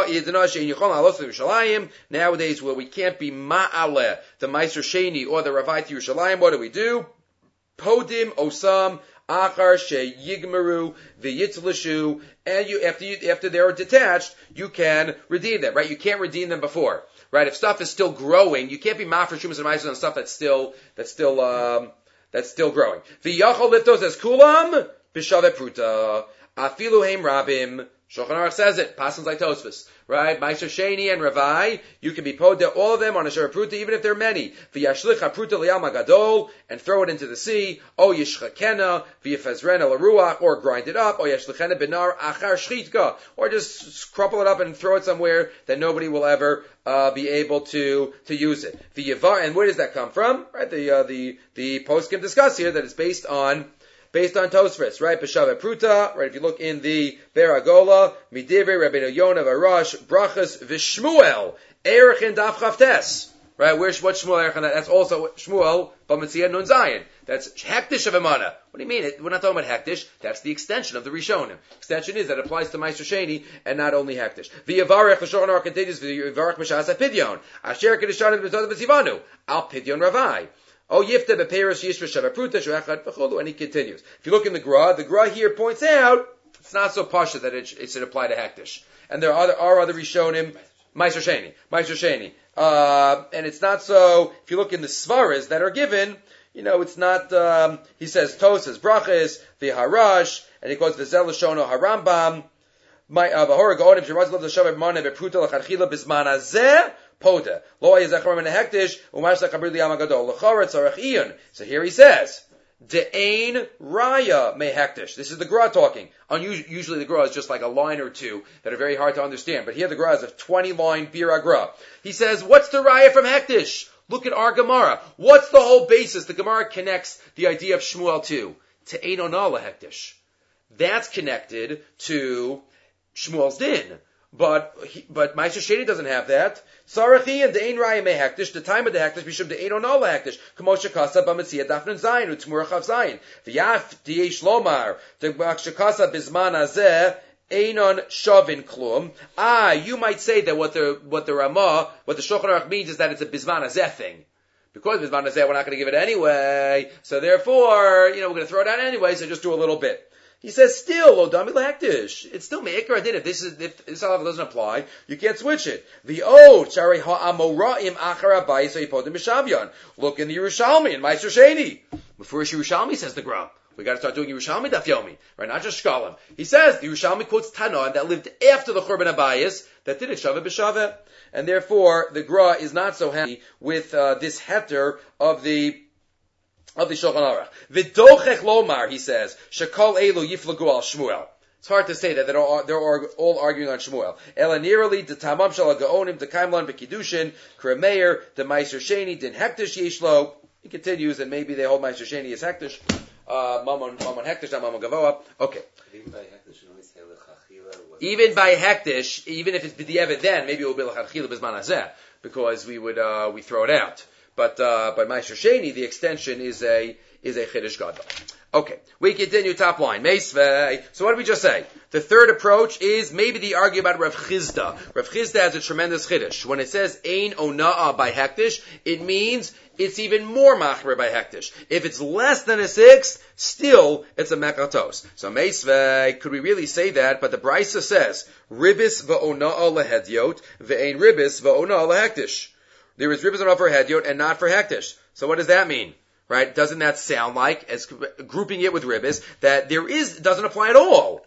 Nowadays, where we can't be Ma'aleh, the Meiser Sheni, or the Ravai to Yerushalayim, what do we do? Podim Osam, Achar she yigmaru v'yitzlishu, and you after you after they're detached, you can redeem them, right? You can't redeem them before, right? If stuff is still growing, you can't be mafresh shumas and ma'aser on stuff that's still that's still um, that's still growing. V'yachol liftos as kulam b'shaveh pruta afilu heim rabim. Shulchan Aruch says it. Pasans like Tosfos, right? Meiser Sheni and Ravai, you can be poda all of them on a shara pruta, even if there are many. V'yashlich ha'pruta liyam ha'gadol, and throw it into the sea. O yishchakena v'yifezrena l'ruach, or grind it up. O yashlichena benar achar shchitka, or just crumple it up and throw it somewhere that nobody will ever uh, be able to to use it. V'yivar, and where does that come from? Right? The uh, the the poskim discuss here that it's based on. Based on Tosfos, right? B'shaveh pruta, right? If you look in the Beragola, Midivrei Rabbeinu Yonah Varash, Brachas V'Shmuel, Erechin Daf Chavtes, right? Where's what Shmuel Erechin? That's also Shmuel B'Metzia Nun Zayin. That's Hektish of Emana. What do you mean? We're not talking about Hektish. That's the extension of the Rishonim. Extension is that it applies to Meiser Sheni and not only Hektish. V'Yavarech L'Shulchan Aruch continues V'Yavarech B'Shas HaPidyon, Asher Kedushanim B'Todah B'Tzivanu, Al Pidyon Ravai. Oh, Yifta bePeiros Yishva Shavapruta Shuachad V'Cholu, and he continues. If you look in the Gra, the Gra here points out it's not so pasha that it, it should apply to Hektish, and there are other, are other Rishonim, Meiser Sheni, Meiser Sheni, uh, and it's not so. If you look in the Svaras that are given, you know, it's not. Um, he says Tosas Brachas V'Harash, and he quotes V'Zel Shono Harambam. My V'Hora Gaonim Sheraz Lov L'Shav Mana BePruta L'Chadchila B'Zman Hazeh. Poda. Lo yezachar min hektish umash lekabir liyam hagadol lecharetz arach iyon. So here he says, de'ain raya me hektish. This is the Gra talking. Unusually, usually the Gra is just like a line or two that are very hard to understand. But here the Gra is a twenty-line Bira Gra. He says, what's the raya from hektish? Look at our Gemara. What's the whole basis? The Gemara connects the idea of Shmuel to to ein onah hektish. That's connected to Shmuel's din. But he, but Meiser Sheni doesn't have that. Sarachi and the Ein Raya me hektish. The time of the hektish bishum the Ein Onah hektish. Kamosha Kasa b'Metzia Dafnun Zayin u'Tmura Chav Zayin. V'Yaf Diyesh Lomar the Kasa Bizman Hazeh Einon Shavin Klum. Ah, you might say that what the what the Ramah, what the Shulchan Aruch means is that it's a Bizman Hazeh thing. Because Bizman Hazeh, we're not going to give it anyway. So therefore, you know, we're going to throw it out anyway. So just do a little bit. He says still, Odami Lahektish. It's still Me'ikar Adin. If this is, if this halacha doesn't apply, you can't switch it. The O, Shari Ha'amoraim Achar Abayis Yipodim B'Shavyan. Look in the Yerushalmi, in Meister Sheni. Before Yerushalmi says the Gra. We got to start doing Yerushalmi Daf Yomi, right? Not just Shkalim. He says the Yerushalmi quotes Tana that lived after the Churban Abayis that did it Shaveh B'Shaveh, and therefore the Gra is not so happy with uh, this heter of the of the Shulchan Aruch. V'dochech lomar, he says, Shekol Elu Yiflagu al Shmuel. It's hard to say that they're all, they're all arguing on Shmuel. Elanirali, the Tamam Shal Gaonim, the Kaimlan B'Kiddushin, Kremeir, the Meiser Sheni, Din Hektish Yeshlo. He continues, and maybe they hold Meiser Sheni as Hektish. Uh, Mamon, Mamon Hektish, not Mamon Gavoa. Okay. Even by Hektish, even if it's B'di'evet then, maybe it will be L'chadchila B'zman Hazeh, because we would, uh, we throw it out. But, uh, by Meiser Sheni, the extension is a, is a Chiddush Gadol. Okay. We continue top line. Meisvei. So what did we just say? The third approach is maybe the argument about Rav Chizda. Rav Chizda has a tremendous Chiddush. When it says Ein Ona'ah by Hektish, it means it's even more machmer by Hektish. If it's less than a sixth, still it's a mekatos. So Meisvei, could we really say that? But the Brisa says, Ribis va'ona'ah lehedyot, ve'ein ribis va'ona'ah lehektish. There is ribis ona'ah for hedyot and not for Hektish. So what does that mean? Right? Doesn't that sound like, as grouping it with ribis, that there is, doesn't apply at all?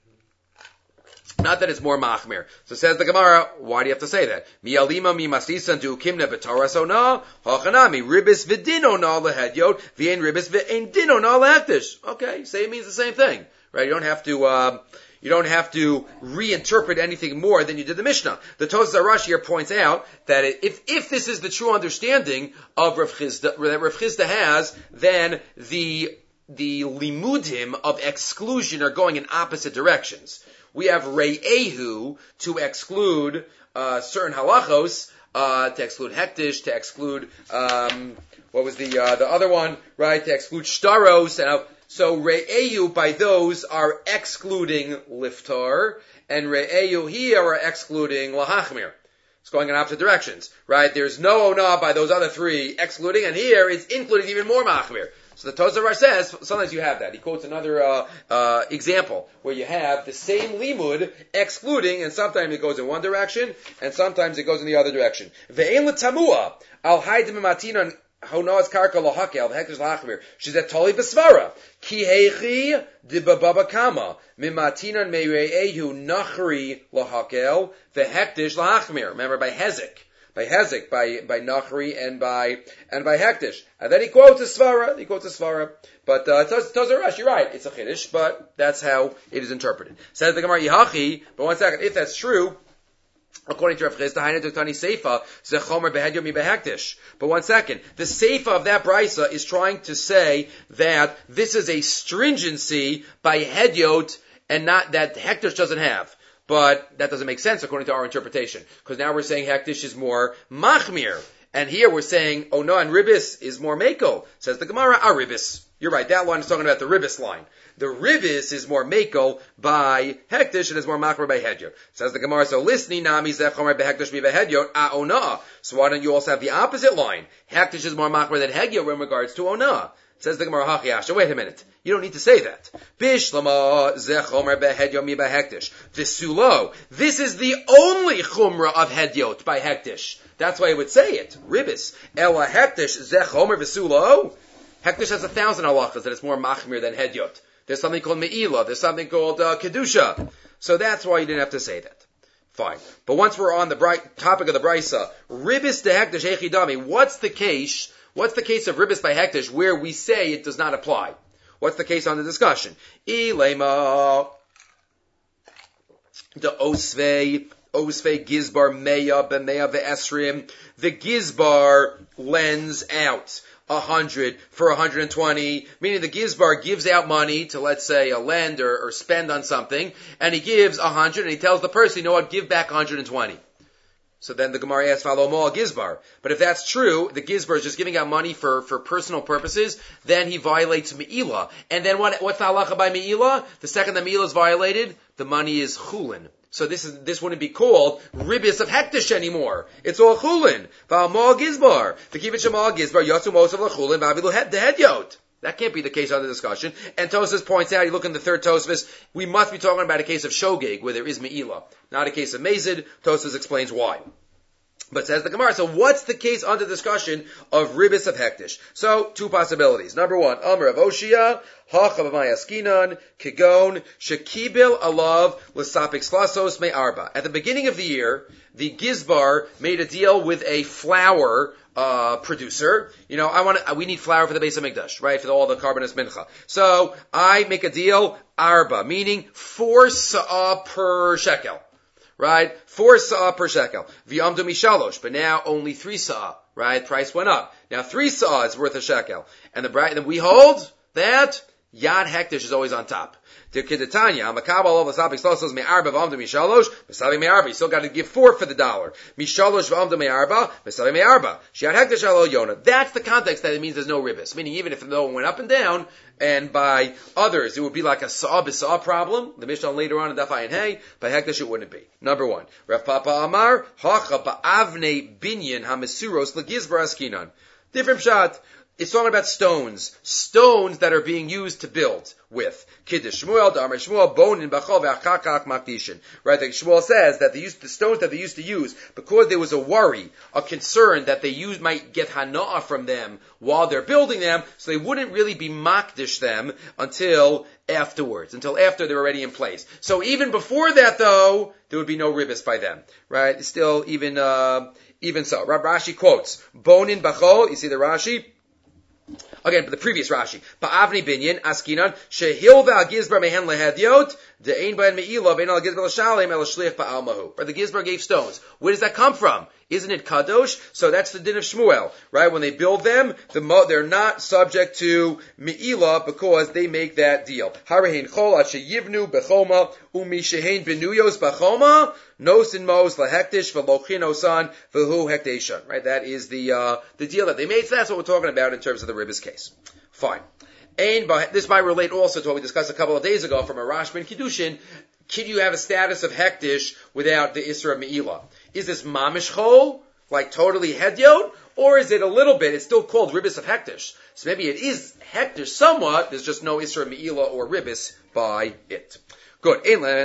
Not that it's more machmir. So says the Gemara, why do you have to say that? Mi alima mi masisan du kimna b'taras ona, hachanami, ribis v'din ona lehedyot, v'ein ribis v'ein din ona lehektish. Okay, say it means the same thing. Right? You don't have to, um, you don't have to reinterpret anything more than you did the Mishnah. The Tosas Arash here points out that if, if this is the true understanding of Rav Chizda, that Rav Chizda has, then the, the limudim of exclusion are going in opposite directions. We have Re'ehu to exclude, uh, certain halachos, uh, to exclude hektish, to exclude, um, what was the, uh, the other one, right? To exclude shtaros, and, uh, so Re'eyu by those are excluding liftar, and Re'eyu here are excluding lahachmir. It's going in opposite directions, right? There's no ona by those other three excluding, and here it's including even more machmir. So the Tosar says, sometimes you have that. He quotes another uh, uh, example where you have the same limud excluding, and sometimes it goes in one direction, and sometimes it goes in the other direction. Ve'en l'tamua al haydim matinon Honoaz karka lohakel v'hektish lachmir. She's at toli b'svara. Ki heichi di bababa kama mimatinan meireehu nachri lohakel v'hektish lachmir. Remember by Hezek, by Hezek, by by nachri and by and by hektish. And then he quotes a svara. He quotes a svara. But uh, Tosar Rash, you're right. It's a chiddush, but that's how it is interpreted. Says the Gemara Yihachi. But one second, if that's true, according to Rav Chizda, Hainu Tuktani Seifa, Zechomer Behedyo Mi Behektish. But one second, the Seifa of that brisa is trying to say that this is a stringency by Hedyot and not that Hektish doesn't have. But that doesn't make sense according to our interpretation, because now we're saying Hektish is more Machmir. And here we're saying, oh no, and Ribis is more Mako. Says the Gemara, ah, Ribis. You're right, that line is talking about the Ribis line. The Ribis is more Mako by Hektish and is more Machmer by Hedyot. Says the Gemara, so listening, Nami Zechomer Behektish Mi Behedyot, ah, Ona. So why don't you also have the opposite line? Hektish is more Machmer than Hedyot in regards to Ona. Says the Gemara, Hachi Asha, wait a minute. You don't need to say that. Bishlama Zechomer Behedyot Mi Behektish. Visulo. This is the only Chumra of Hedyot by Hektish. That's why I would say it. Ribis. Ela Hektish Zechomer Visulo. Hektish has a thousand halachas that it's more Machmir than Hedyot. There's something called Me'ilah. There's something called uh, Kedusha. So that's why you didn't have to say that. Fine. But once we're on the bright topic of the Brisa, Ribis de Hektish Echidami, what's the case, what's the case of Ribis by Hektish where we say it does not apply? What's the case on the discussion? Ilema, the Osvei, Osvei Gizbar Meya B'Meya Ve'esrim, the Gizbar lends out a hundred for a hundred and twenty, meaning the Gizbar gives out money to, let's say, a lend or, or spend on something, and he gives a hundred, and he tells the person, you know what, give back a hundred and twenty. So then the Gemara asks, follow Moal Gizbar. But if that's true, the Gizbar is just giving out money for, for personal purposes, then he violates Me'ilah. And then what, what's the halacha by Me'ilah? The second the Me'ilah is violated, the money is chulin. So this is, this wouldn't be called Ribis of Hektish anymore. It's all chulin. V'al Moal Gizbar. The Kivit Shemal Gizbar, Yotzu Mosav L'chulin, V'avilu Het, the Hedyot. That can't be the case under discussion. And Tosfos points out, you look in the third Tosfos, we must be talking about a case of shogeg, where there is me'ilah, not a case of mezid. Tosfos explains why. But says the Gemara, so what's the case under discussion of ribis of hektish? So, two possibilities. Number one, Amr of Oshia, Hachavayaskinan, Kigon, Shekibil Alav, Lesapik Slasos Me Arba. At the beginning of the year, the Gizbar made a deal with a flour uh, producer. You know, I want to, we need flour for the Beis HaMikdash, right? For all the Karbanos Mincha. So, I make a deal, Arba, meaning four sa'ah per shekel. Right? Four sa'ah per shekel. V'yamdu mishalosh, but now only three sa'ah, right? Price went up. Now three sa'ah is worth a shekel. And the bright, and we hold that yad hektish is always on top. The Kedetanya, Makabal of Asapik Slosos Me'arba V'amdu Mishalosh, Mesavi Me'arba. You still got to give four for the dollar. Mishalosh V'amdu Me'arba, Mesavi Me'arba. Shiad hektish alo Yona. That's the context that it means there's no ribis. Meaning even if the one went up and down, and by others, it would be like a saw b'saw problem. The Mishnah later on in Daf Ayin Hey, by hektish it wouldn't be. Number one, Rav Papa Amar Hacha ba'avnei binyan hamisuros legizbar askinan. Different shot. It's talking about stones, stones that are being used to build with. Kiddush Shmuel, Damar Shmuel, Bonin Bachol ve'achakak makdishin. Right? The Shmuel says that they used the stones that they used to use because there was a worry, a concern that they used might get hana'ah from them while they're building them, so they wouldn't really be makdish them until afterwards, until after they're already in place. So even before that, though, there would be no ribis by them. Right? Still, even uh, even so, Rashi quotes Bonin Bachol. You see the Rashi. Again, but the previous Rashi. Ba'avni binyan, askinan, shehil ve'agizbar mehen lehedyot, de'ein ba'en me'ilov, ein al-gizbar l'shalem, el shliach ba'al mahu. Right, the Gizbar gave stones. Where does that come from? Isn't it kadosh? So that's the din of Shmuel, right? When they build them, the mo- they're not subject to me'ilah because they make that deal. Harahin chol ashe yivnu bechoma umi shehein benuyos bechoma nosin mos lahektish v'lochin osan v'hu hekteshan. Right? That is the uh, the deal that they made. So that's what we're talking about in terms of the ribis case. Fine. And this might relate also to what we discussed a couple of days ago from a Rashba and Kiddushin. Can you have a status of hektish without the Isra of Me'ilah? Is this mamish chol, like totally hedyot, or is it a little bit, it's still called ribis of hektish? So maybe it is hektish somewhat, there's just no Isra of Me'ilah or ribis by it. Good.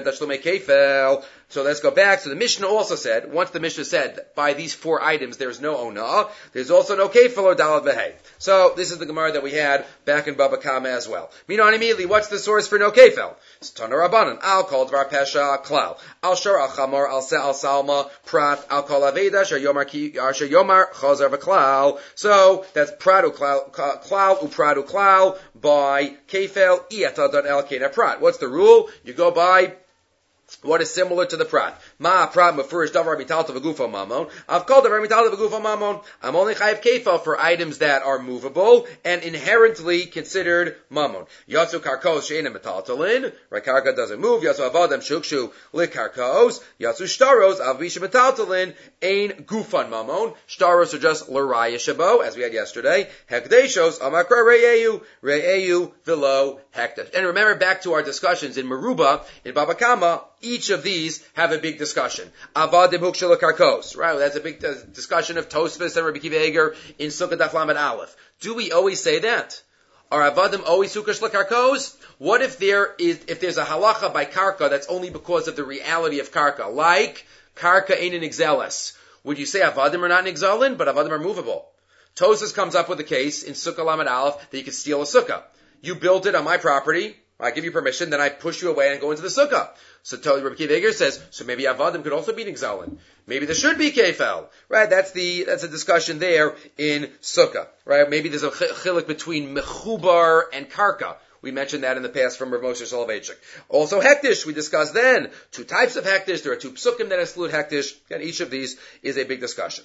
So let's go back. So the Mishnah also said, once the Mishnah said, by these four items there's no onah, there's also no kefil or dalad v'hei. So this is the Gemara that we had back in Baba Kama as well. Minon immediately, what's the source for no kefil? Tana Rabbanan, al kol dvar pesha klal, al shar al chamor, al se al salma, prat, al kol aveda, shar yomar ki, shar yomar chazar v'klal. So that's prat u klal, klal u prat u klal, by kefil, iyatadon el kena prat. What's the rule? You go by what is similar to the prat. Ma prat mefurish davar mitalta v'gufo mamon. I've called davar mitalta v'gufo mamon. I'm only chayiv kefil for items that are movable and inherently considered mamon. Yatsu karkos she'ena metaltalin. Right, karka doesn't move. Yatsu avadam shukshu likarkos. Yatsu shtaros avisha metaltalin ein gufan mamon. Shtaros are just l'raya shabo, as we had yesterday. Hekdeshos amakra re'eyu re'eyu v'lo hekdesh. And remember back to our discussions in Meruba in Baba Kama. Each of these have a big discussion. Avadim hukshel karkos. Right, that's a big uh, discussion of Tosfos and Rabbi Kiva Eger in Sukkot Daf Lamed Aleph. Do we always say that? Are avadim always hukash lekarkos? What if there is, if there's a halacha by karka that's only because of the reality of karka, like karka ain't an exelis? Would you say avadim are not an exalin, but avadim are movable? Tosfos comes up with a case in Sukkot Lamed Aleph that you can steal a sukkah. You built it on my property. I give you permission, then I push you away and go into the sukkah. So Rabbi Kiva Eger says, so maybe avadim could also be an exalin. Maybe there should be kefel. Right? That's the, that's a discussion there in sukkah. Right? Maybe there's a chilik between mechubar and karka. We mentioned that in the past from Rav Moshe Soloveitchik. Also hektish, we discussed then. Two types of hektish. There are two psukim that exclude hektish. And each of these is a big discussion.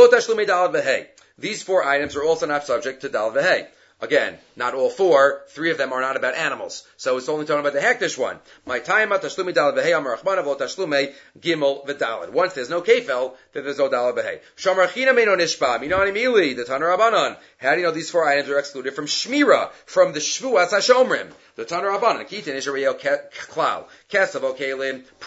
These four items are also not subject to dal v'hei. Again, not all four. Three of them are not about animals. So it's only talking about the hektish one. My time at tashlumi dalad v'hei amar achmanav lo tashlumei gimel v'dalad. Once there's no kefel, then there's no dalad v'hei. Shomer china meino nishpa minani mili the Tana Rabbanan. How do you know these four items are excluded from shmira, from the shvuas hashomrim? The Tana Rabbanan kitin ishariyel klal kesavo kelim prat.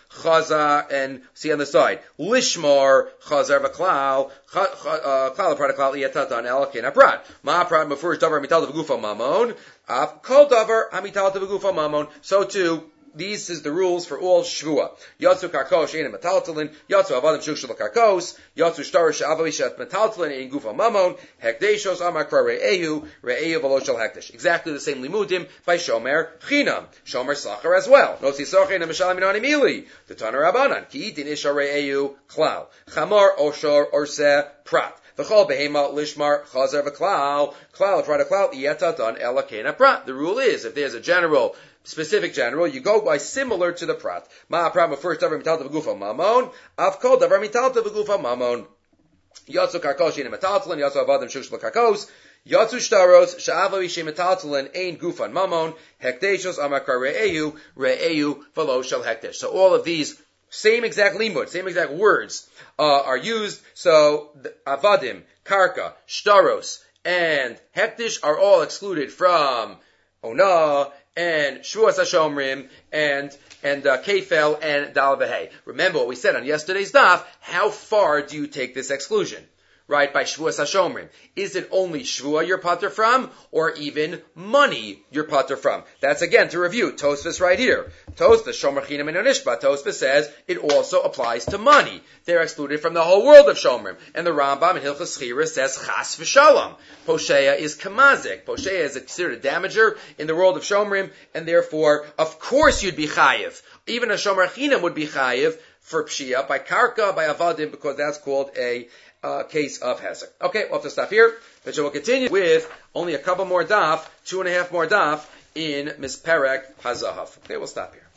chaza, and see on the side, lishmar, chazar v'klal, klal prat klal yetatan el ken aprat. Ma prat mefurish davar mital v'gufa mamon, af kol davar hamital v'gufa mamon. So too, these is the rules for all shvua. Yatsu karkos ein metaltalin, yatsu avadim shukshul karkos, yatsu shtarish avavishat metaltalin ein gufa mamon, hekdeshos amakra re'eyu, re'eyu v'lo shel hekdesh. Exactly the same limudim by shomer chinam, shomer sachar as well. Nosi sochein mishalim minani mili, the taner rabbanan, ki itin isha re'eyu klal, chamar oshor orse prat. V'chol behema lishmar chazer v'klal, klal prat klal yetatan ela kena prat. The rule is, if there's a general specific general, you go by similar to the prat. Ma prat first davar mitalta v'gufa mamon, av kol davar mitalta v'gufa mamon. Yatsu karkos she'ein metaltalin, yatsu avadim shukshul karkos, yatsu shtaros she'avavi she'ein metaltalin ein gufan mamon, hekdeshos amakar re'eyu, re'eyu v'lo shel hekdesh. So all of these same exact limud, same exact words uh, are used. So the avadim, karka, shtaros, and hekdesh are all excluded from ona and Shvuas HaShomrim, and and uh, Kefel, and Dal V'Hei. Remember what we said on yesterday's daf, how far do you take this exclusion? Right, by Shvuas HaShomrim. Is it only Shvua you're pater from, or even money you're pater from? That's again to review, Tosfos right here. Tosfos, Shomer Chinam and Onishba, Tosfos says it also applies to money. They're excluded from the whole world of Shomrim. And the Rambam in Hilchos Chira says Chas V'Shalom. Posheya is Kamazik. Posheya is considered a damager in the world of Shomrim, and therefore, of course you'd be Chayiv. Even a Shomer Chinam would be Chayiv for Pshia, by Karka, by Avadim, because that's called a Uh, case of Hezek. Okay, we'll have to stop here. But we'll continue with only a couple more daf, two and a half more daf in Misperek Hazahav. Okay, we'll stop here.